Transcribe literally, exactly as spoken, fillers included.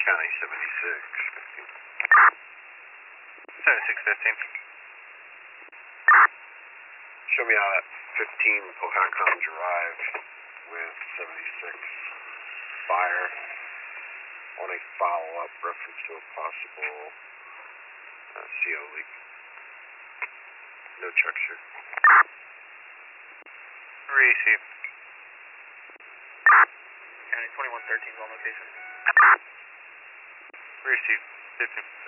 County seventy-six fifteen. seventy-six fifteen. Show me out at fifteen Pohancon Drive with seventy-six fire on a follow-up reference to a possible uh, C O leak. No trucks here. Receive. County twenty-one thirteen is on location. Receive. fifteen.